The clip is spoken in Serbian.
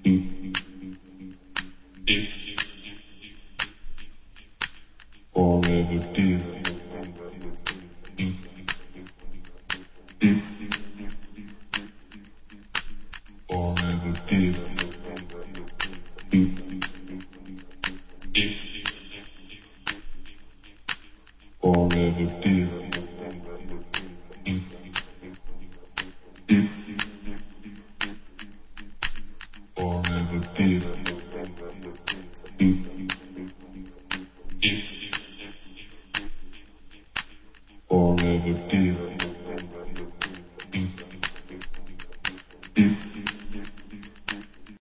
deep, deep, forever deep, deep, deep, forever deep, deep, deep, forever deep, deep, deep, forever deep, deep, deep.